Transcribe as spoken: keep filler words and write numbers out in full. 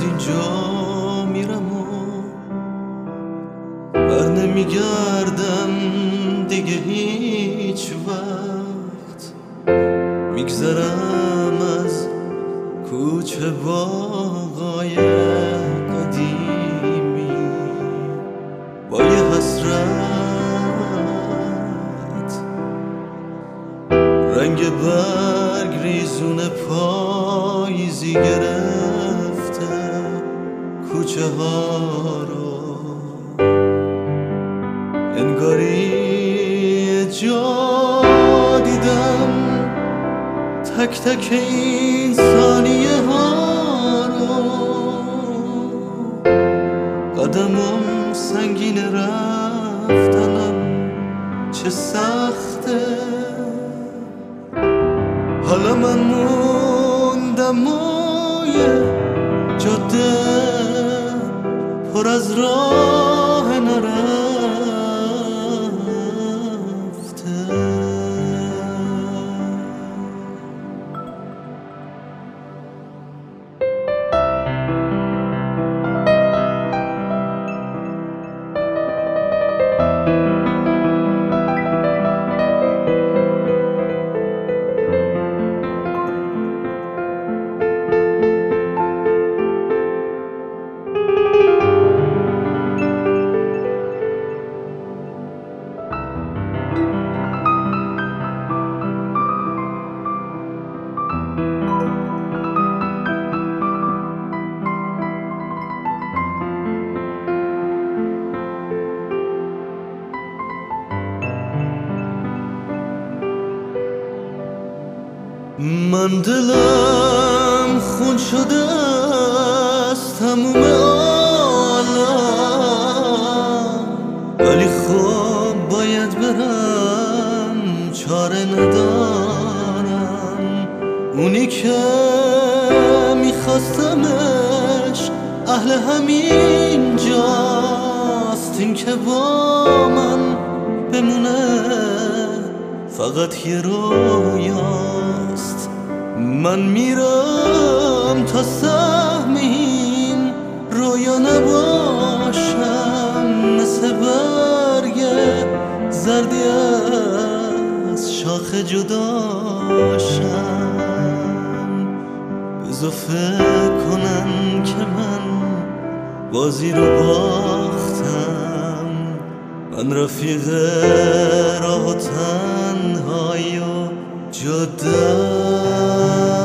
از اینجا میرم و بر نمیگردم دیگه هیچ وقت. میگذرم از کوچه باغای قدیمی با یه حسرت، رنگ برگ ریزون پاییزی گرفته کوچه ها رو. انگاری جا دیدم تک تک این ثانیه ها رو. قدمم سنگین رفتنم چه سخته، حالا من موندم و یه جاده پر از راه نرفته. من دلم خون شده از تموم عالم، ولی خب باید برم، چاره ندارم. اونی که میخواستمش اهل همین جاست، این که با من بمونه فقط یه رویاست. من میرم تا سهم این رویا نباشم، مثل برگ زردی از شاخ جداشم. بذار فکر کنن که من بازی رو باختم، من رفیق راه و تنهایی و جدم.